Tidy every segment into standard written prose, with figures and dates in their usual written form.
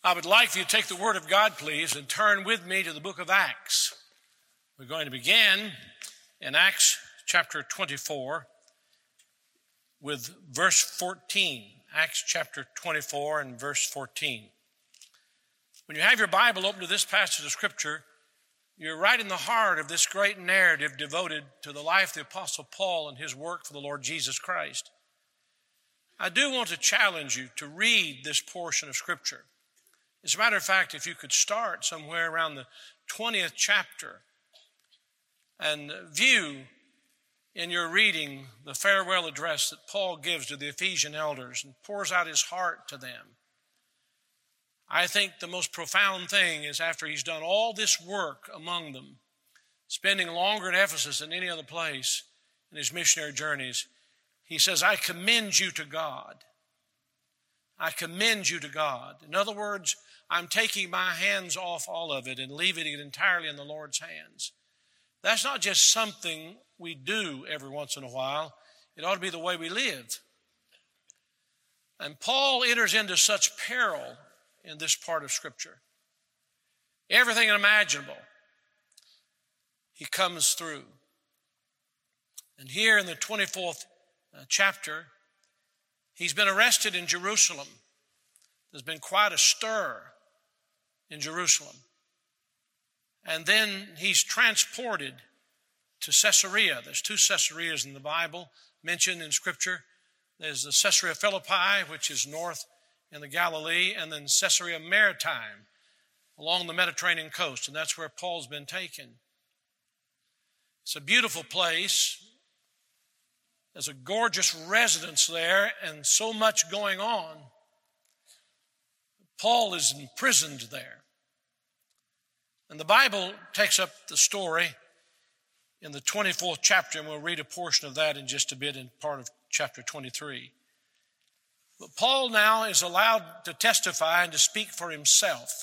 I would like for you to take the Word of God, please, and turn with me to the book of Acts. We're going to begin in Acts chapter 24 with verse 14. Acts chapter 24 and verse 14. When you have your Bible open to this passage of Scripture, you're right in the heart of this great narrative devoted to the life of the Apostle Paul and his work for the Lord Jesus Christ. I do want to challenge you to read this portion of Scripture. As a matter of fact, if you could start somewhere around the 20th chapter and view in your reading the farewell address that Paul gives to the Ephesian elders and pours out his heart to them. I think the most profound thing is after he's done all this work among them, spending longer in Ephesus than any other place in his missionary journeys, he says, I commend you to God. I commend you to God. In other words, I'm taking my hands off all of it and leaving it entirely in the Lord's hands. That's not just something we do every once in a while. It ought to be the way we live. And Paul enters into such peril in this part of Scripture. Everything imaginable, he comes through. And here in the 24th chapter, he's been arrested in Jerusalem. There's been quite a stir in Jerusalem. And then he's transported to Caesarea. There's two Caesareas in the Bible mentioned in Scripture. There's the Caesarea Philippi, which is north in the Galilee, and then Caesarea Maritime along the Mediterranean coast. And that's where Paul's been taken. It's a beautiful place. There's a gorgeous residence there and so much going on. Paul is imprisoned there. And the Bible takes up the story in the 24th chapter, and we'll read a portion of that in just a bit in part of chapter 23. But Paul now is allowed to testify and to speak for himself.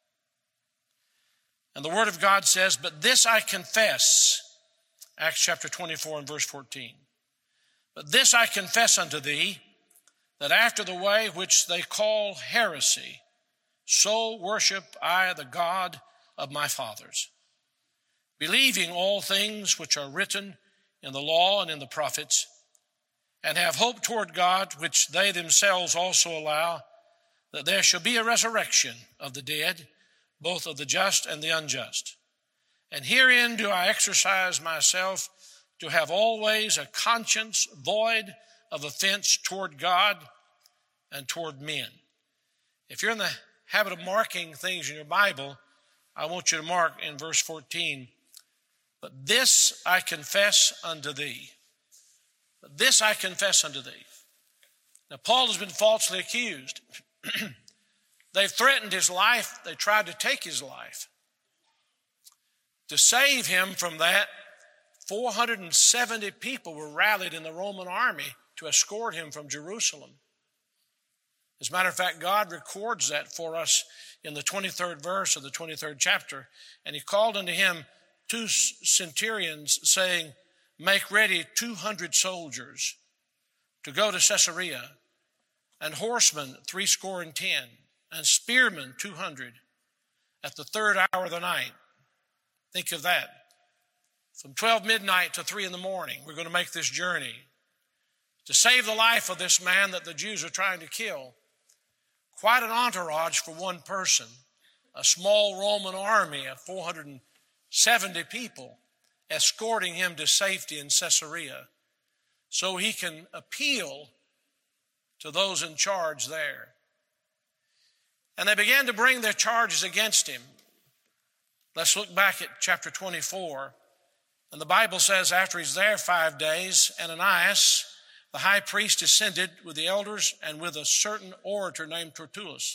And the Word of God says, but this I confess, Acts chapter 24 and verse 14. But this I confess unto thee, that after the way which they call heresy, so worship I the God of my fathers, believing all things which are written in the law and in the prophets, and have hope toward God, which they themselves also allow, that there shall be a resurrection of the dead, both of the just and the unjust. And herein do I exercise myself to have always a conscience void of offense toward God and toward men. If you're in the habit of marking things in your Bible, I want you to mark in verse 14, but this I confess unto thee. But this I confess unto thee. Now, Paul has been falsely accused. They've threatened his life. They tried to take his life. To save him from that, 470 people were rallied in the Roman army to escort him from Jerusalem. As a matter of fact, God records that for us in the 23rd verse of the 23rd chapter. And he called unto him 2 centurions, saying, make ready 200 soldiers to go to Caesarea, and horsemen 70, and spearmen 200 at the third hour of the night. Think of that. From 12 midnight to 3 in the morning, we're going to make this journey to save the life of this man that the Jews are trying to kill. Quite an entourage for one person. A small Roman army of 470 people escorting him to safety in Caesarea so he can appeal to those in charge there. And they began to bring their charges against him. Let's look back at chapter 24. And the Bible says after he's there 5 days, Ananias, the high priest, ascended with the elders and with a certain orator named Tertullus,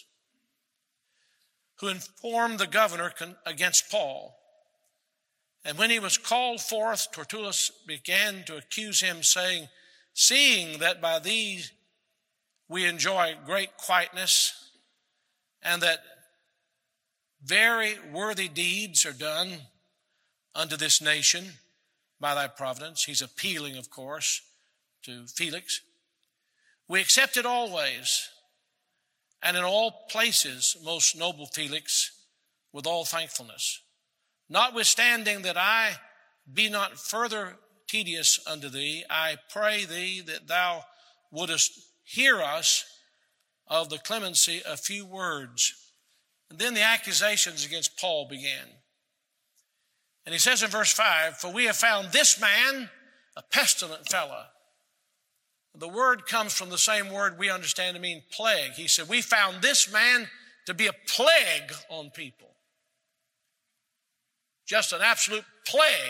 who informed the governor against Paul. And when he was called forth, Tertullus began to accuse him, saying, seeing that by these we enjoy great quietness, and that very worthy deeds are done unto this nation by thy providence. He's appealing, of course, to Felix. We accept it always, and in all places, most noble Felix, with all thankfulness. Notwithstanding that I be not further tedious unto thee, I pray thee that thou wouldest hear us of the clemency a few words. And then the accusations against Paul began. And he says in verse 5, for we have found this man a pestilent fellow. The word comes from the same word we understand to mean plague. He said, we found this man to be a plague on people. Just an absolute plague.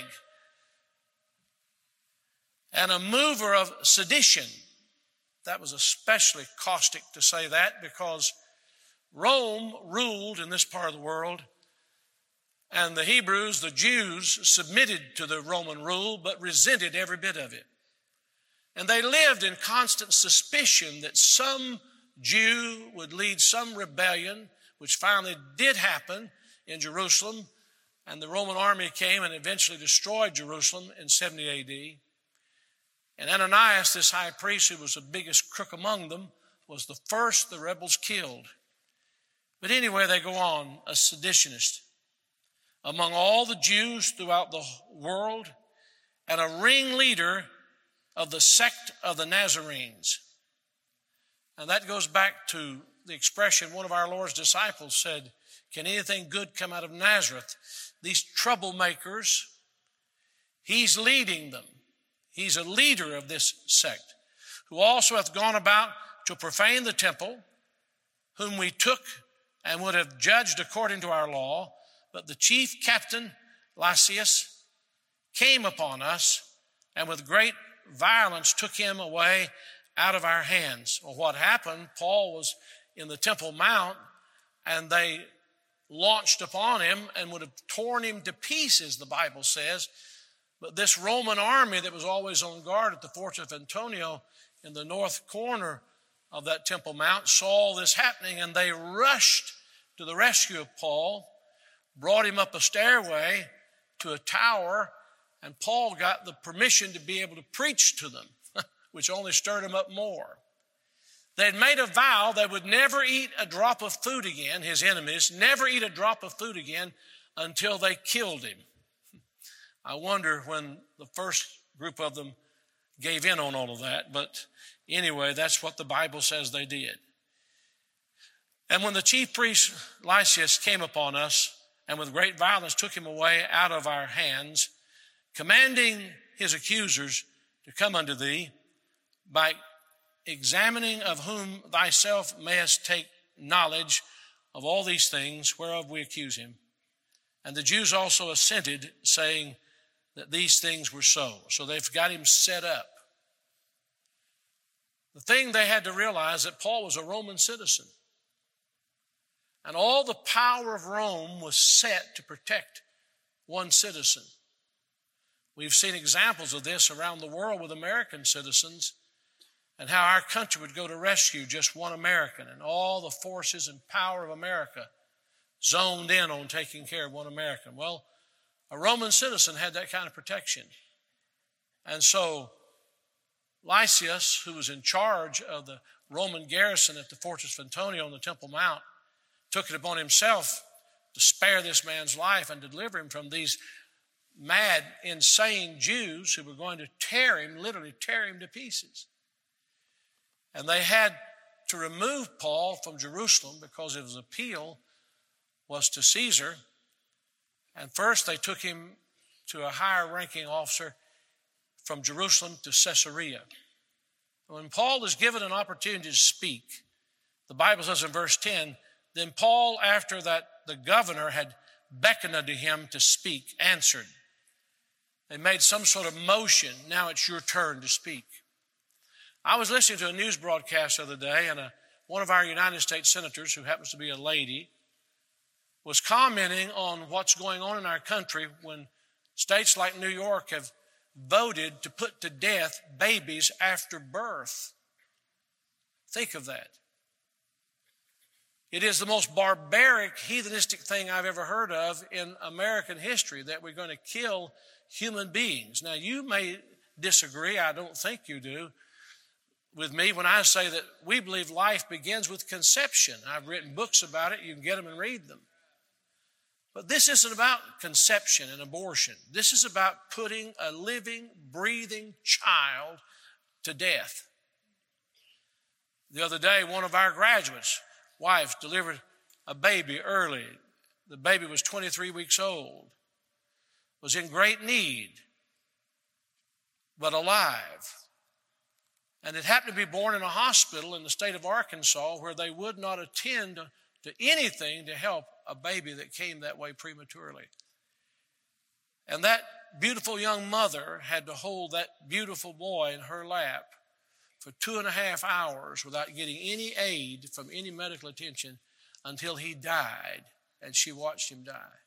And a mover of sedition. That was especially caustic to say that because Rome ruled in this part of the world, and the Hebrews, the Jews, submitted to the Roman rule but resented every bit of it. And they lived in constant suspicion that some Jew would lead some rebellion, which finally did happen in Jerusalem, and the Roman army came and eventually destroyed Jerusalem in 70 A.D. And Ananias, this high priest who was the biggest crook among them, was the first the rebels killed. But anyway, they go on, a seditionist among all the Jews throughout the world and a ringleader of the sect of the Nazarenes. And that goes back to the expression one of our Lord's disciples said, can anything good come out of Nazareth? These troublemakers, he's leading them. He's a leader of this sect, who also hath gone about to profane the temple, whom we took and would have judged according to our law. But the chief captain, Lysias, came upon us, and with great violence took him away out of our hands. Well, what happened, Paul was in the Temple Mount, and they launched upon him and would have torn him to pieces, the Bible says. But this Roman army that was always on guard at the Fortress of Antonia in the north corner of that Temple Mount saw this happening, and they rushed to the rescue of Paul, brought him up a stairway to a tower, and Paul got the permission to be able to preach to them, which only stirred him up more. They had made a vow they would never eat a drop of food again, his enemies, never eat a drop of food again until they killed him. I wonder when the first group of them gave in on all of that, but anyway, that's what the Bible says they did. And when the chief priest Lysias came upon us, and with great violence took him away out of our hands, commanding his accusers to come unto thee, by examining of whom thyself mayest take knowledge of all these things whereof we accuse him. And the Jews also assented, saying that these things were so. So they've got him set up. The thing they had to realize that Paul was a Roman citizen. And all the power of Rome was set to protect one citizen. We've seen examples of this around the world with American citizens and how our country would go to rescue just one American, and all the forces and power of America zoned in on taking care of one American. Well, a Roman citizen had that kind of protection. And so Lysias, who was in charge of the Roman garrison at the Fortress of Antonia on the Temple Mount, took it upon himself to spare this man's life and deliver him from these mad, insane Jews who were going to tear him, literally tear him to pieces. And they had to remove Paul from Jerusalem because his appeal was to Caesar. And first they took him to a higher ranking officer from Jerusalem to Caesarea. When Paul is given an opportunity to speak, the Bible says in verse 10, then Paul, after that the governor had beckoned unto him to speak, answered. They made some sort of motion. Now it's your turn to speak. I was listening to a news broadcast the other day, and one of our United States senators, who happens to be a lady, was commenting on what's going on in our country when states like New York have voted to put to death babies after birth. Think of that. It is the most barbaric, heathenistic thing I've ever heard of in American history, that we're going to kill human beings. Now, you may disagree. I don't think you do. with me when I say that we believe life begins with conception. I've written books about it. You can get them and read them. But this isn't about conception and abortion. This is about putting a living, breathing child to death. The other day, one of our graduates' wives delivered a baby early. The baby was 23 weeks old, was in great need, but alive. And it happened to be born in a hospital in the state of Arkansas where they would not attend to anything to help a baby that came that way prematurely. And that beautiful young mother had to hold that beautiful boy in her lap for 2.5 hours without getting any aid from any medical attention until he died, and she watched him die.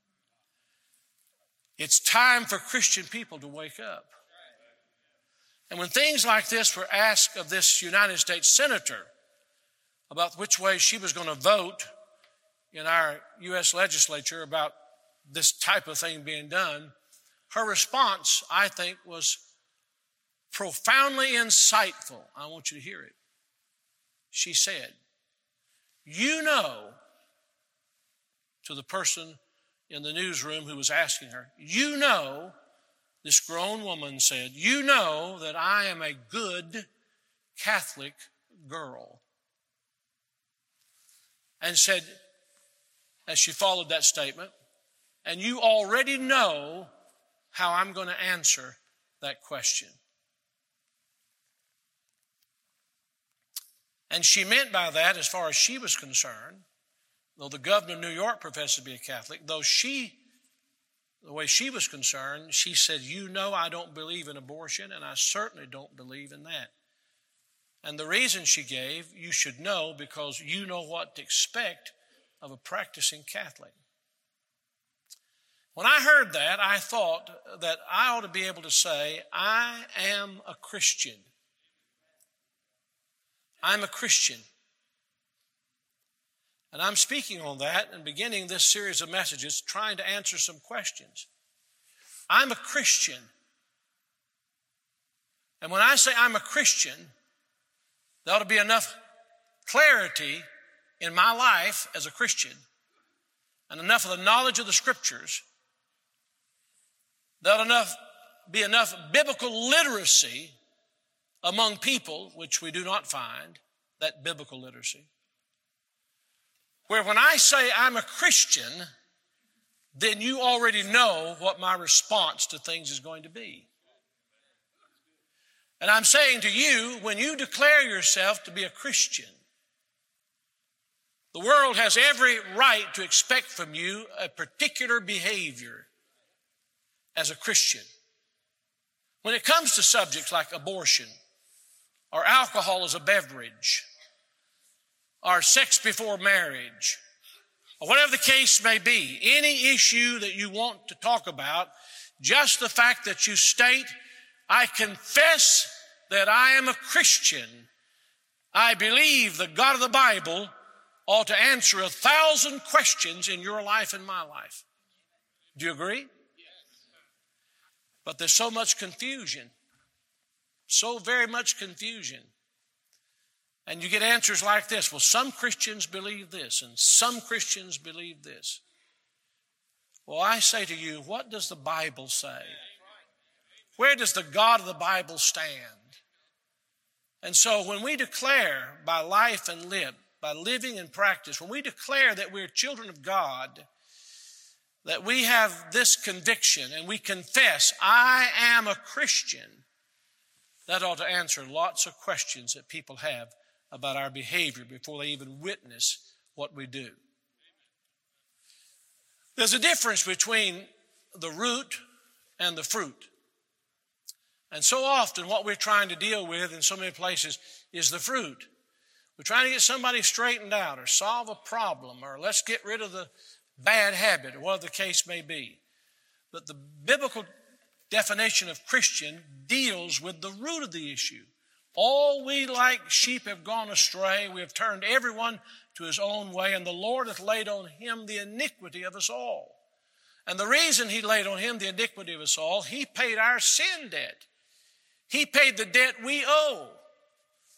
It's time for Christian people to wake up. And when things like this were asked of this United States senator about which way she was going to vote in our U.S. legislature about this type of thing being done, her response, I think, was profoundly insightful. I want you to hear it. She said, "You know," to the person in the newsroom who was asking her, "You know," this grown woman said, "you know that I am a good Catholic girl." And said, as she followed that statement, "and you already know how I'm going to answer that question." And she meant by that, as far as she was concerned, though the governor of New York professed to be a Catholic, the way she was concerned, she said, "You know I don't believe in abortion, and I certainly don't believe in that." And the reason she gave, you should know, because you know what to expect of a practicing Catholic. When I heard that, I thought that I ought to be able to say, I am a Christian. I'm a Christian. And I'm speaking on that and beginning this series of messages trying to answer some questions. I'm a Christian. And when I say I'm a Christian, there ought to be enough clarity in my life as a Christian and enough of the knowledge of the Scriptures. There ought to be enough biblical literacy among people, which we do not find, that biblical literacy, where when I say I'm a Christian, then you already know what my response to things is going to be. And I'm saying to you, when you declare yourself to be a Christian, the world has every right to expect from you a particular behavior as a Christian. When it comes to subjects like abortion, or alcohol as a beverage, or sex before marriage, or whatever the case may be, any issue that you want to talk about, just the fact that you state, I confess that I am a Christian, I believe the God of the Bible ought to answer 1,000 questions in your life and my life. Do you agree? But there's so much confusion, so very much confusion. And you get answers like this. Well, some Christians believe this, and some Christians believe this. Well, I say to you, what does the Bible say? Where does the God of the Bible stand? And so when we declare by life and lip, by living and practice, when we declare that we're children of God, that we have this conviction and we confess, I am a Christian, that ought to answer lots of questions that people have about our behavior before they even witness what we do. There's a difference between the root and the fruit. And so often what we're trying to deal with in so many places is the fruit. We're trying to get somebody straightened out or solve a problem or let's get rid of the bad habit or whatever the case may be. But the biblical definition of Christian deals with the root of the issue. All we like sheep have gone astray. We have turned everyone to his own way, and the Lord hath laid on him the iniquity of us all. And the reason he laid on him the iniquity of us all, he paid our sin debt. He paid the debt we owe.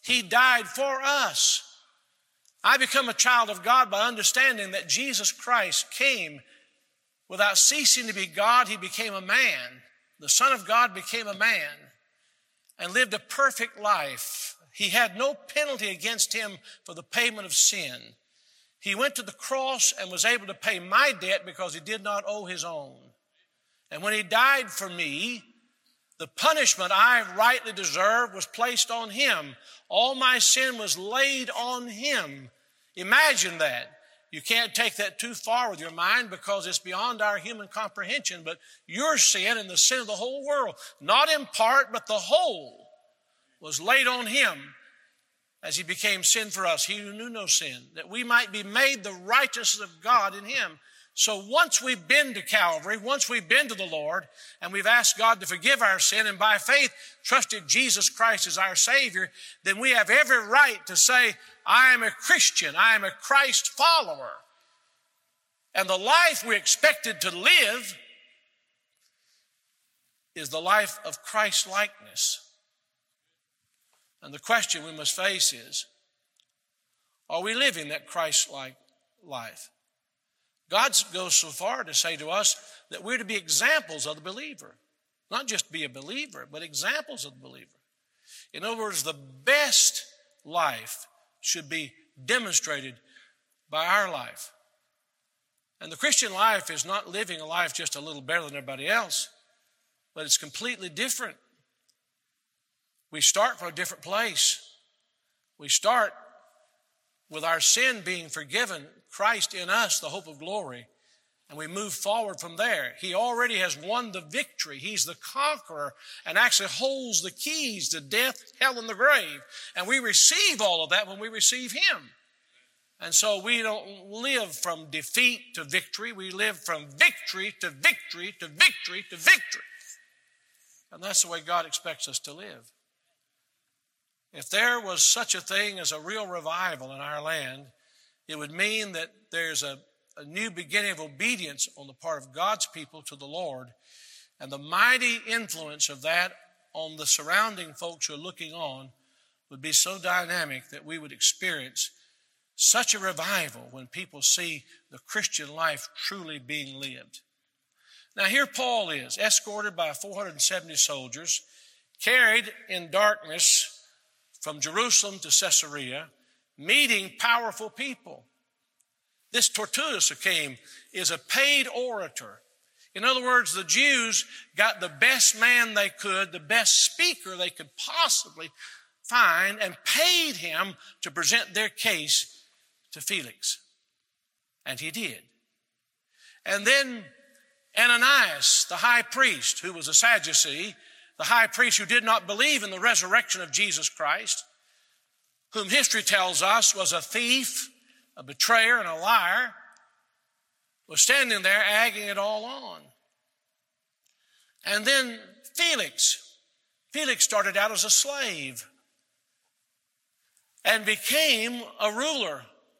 He died for us. I become a child of God by understanding that Jesus Christ came without ceasing to be God. He became a man. The Son of God became a man and lived a perfect life. He had no penalty against him for the payment of sin. He went to the cross and was able to pay my debt because he did not owe his own. And when he died for me, the punishment I rightly deserved was placed on him. All my sin was laid on him. Imagine that. You can't take that too far with your mind because it's beyond our human comprehension. But your sin and the sin of the whole world, not in part, but the whole, was laid on him as he became sin for us, he who knew no sin, that we might be made the righteousness of God in him. So once we've been to Calvary, once we've been to the Lord, and we've asked God to forgive our sin, and by faith trusted Jesus Christ as our Savior, then we have every right to say, I am a Christian, I am a Christ follower. And the life we're expected to live is the life of Christ-likeness. And the question we must face is, are we living that Christ-like life? God goes so far to say to us that we're to be examples of the believer. Not just be a believer, but examples of the believer. In other words, the best life should be demonstrated by our life. And the Christian life is not living a life just a little better than everybody else, but it's completely different. We start from a different place. We start with our sin being forgiven, Christ in us, the hope of glory, and we move forward from there. He already has won the victory. He's the conqueror and actually holds the keys to death, hell, and the grave. And we receive all of that when we receive him. And so we don't live from defeat to victory. We live from victory to victory to victory to victory. And that's the way God expects us to live. If there was such a thing as a real revival in our land, it would mean that there's a new beginning of obedience on the part of God's people to the Lord, and the mighty influence of that on the surrounding folks who are looking on would be so dynamic that we would experience such a revival when people see the Christian life truly being lived. Now here Paul is, escorted by 470 soldiers, carried in darkness from Jerusalem to Caesarea, meeting powerful people. This Tertullus who came is a paid orator. In other words, the Jews got the best man they could, the best speaker they could possibly find, and paid him to present their case to Felix. And he did. And then Ananias, the high priest, who was a Sadducee, the high priest who did not believe in the resurrection of Jesus Christ, whom history tells us was a thief, a betrayer, and a liar, was standing there egging it all on. And then Felix started out as a slave and became a ruler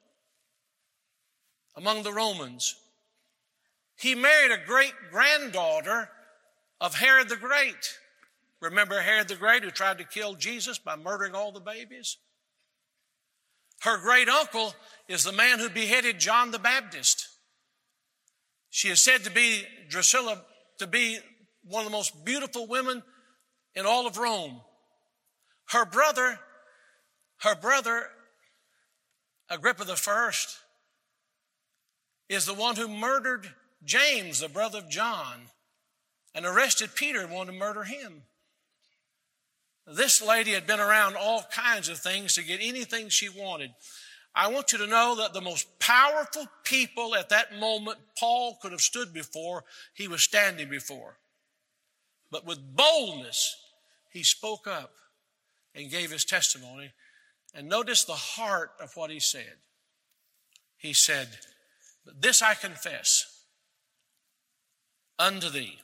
among the Romans. He married a great-granddaughter of Herod the Great. Remember Herod the Great who tried to kill Jesus by murdering all the babies? Her great-uncle is the man who beheaded John the Baptist. She is said to be, Drusilla, to be one of the most beautiful women in all of Rome. Her brother, Agrippa I, is the one who murdered James, the brother of John, and arrested Peter and wanted to murder him. This lady had been around all kinds of things to get anything she wanted. I want you to know that the most powerful people at that moment Paul could have stood before, he was standing before. But with boldness, he spoke up and gave his testimony. And notice the heart of what he said. He said, "But this I confess unto thee,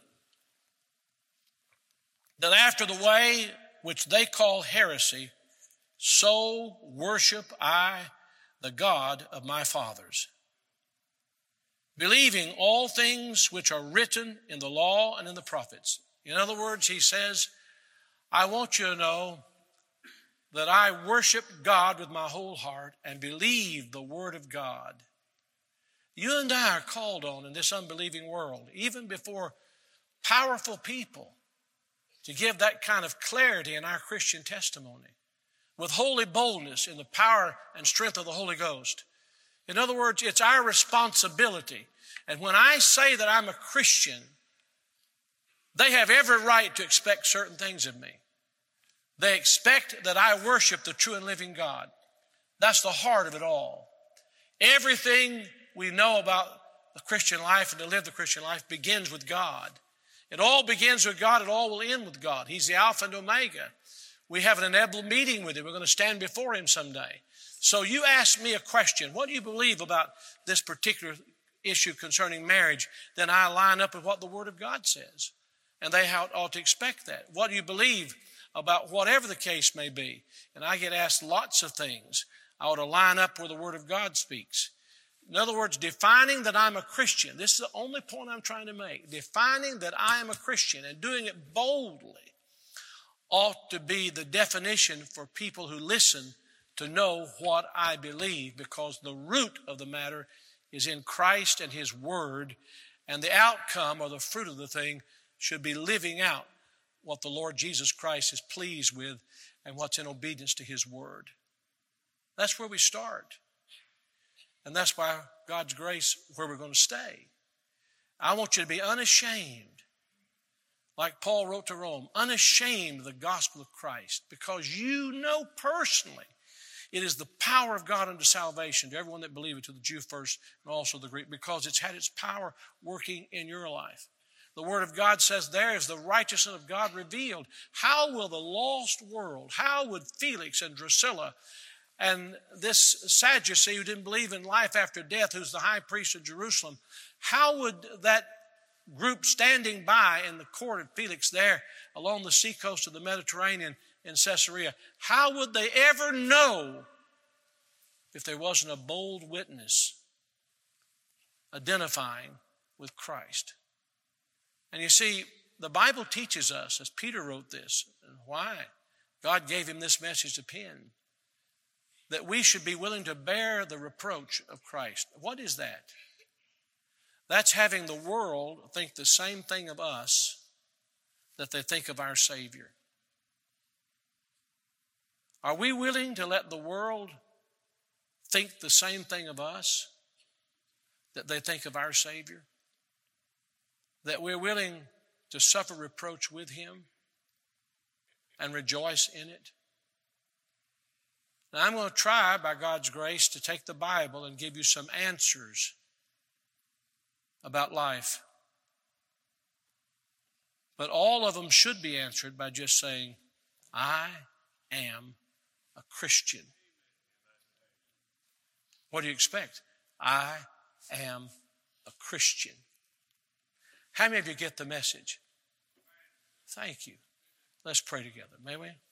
that after the way which they call heresy, so worship I the God of my fathers, believing all things which are written in the law and in the prophets." In other words, he says, I want you to know that I worship God with my whole heart and believe the Word of God. You and I are called on in this unbelieving world, even before powerful people, to give that kind of clarity in our Christian testimony with holy boldness in the power and strength of the Holy Ghost. In other words, it's our responsibility. And when I say that I'm a Christian, they have every right to expect certain things of me. They expect that I worship the true and living God. That's the heart of it all. Everything we know about the Christian life and to live the Christian life begins with God. It all begins with God. It all will end with God. He's the Alpha and Omega. We have an inevitable meeting with Him. We're going to stand before Him someday. So you ask me a question. What do you believe about this particular issue concerning marriage? Then I line up with what the Word of God says. And they ought to expect that. What do you believe about whatever the case may be? And I get asked lots of things. I ought to line up where the Word of God speaks. In other words, defining that I'm a Christian. This is the only point I'm trying to make. Defining that I am a Christian and doing it boldly ought to be the definition for people who listen to know what I believe, because the root of the matter is in Christ and His Word, and the outcome or the fruit of the thing should be living out what the Lord Jesus Christ is pleased with and what's in obedience to His Word. That's where we start. And that's by God's grace where we're going to stay. I want you to be unashamed, like Paul wrote to Rome, unashamed of the gospel of Christ, because you know personally it is the power of God unto salvation to everyone that believeth, to the Jew first and also the Greek, because it's had its power working in your life. The Word of God says there is the righteousness of God revealed. How will the lost world, how would Felix and Drusilla and this Sadducee who didn't believe in life after death, who's the high priest of Jerusalem, how would that group standing by in the court of Felix there along the seacoast of the Mediterranean in Caesarea, how would they ever know if there wasn't a bold witness identifying with Christ? And you see, the Bible teaches us, as Peter wrote this, and why God gave him this message to pen, that we should be willing to bear the reproach of Christ. What is that? That's having the world think the same thing of us that they think of our Savior. Are we willing to let the world think the same thing of us that they think of our Savior? That we're willing to suffer reproach with Him and rejoice in it? Now, I'm going to try, by God's grace, to take the Bible and give you some answers about life. But all of them should be answered by just saying, I am a Christian. What do you expect? I am a Christian. How many of you get the message? Thank you. Let's pray together, may we?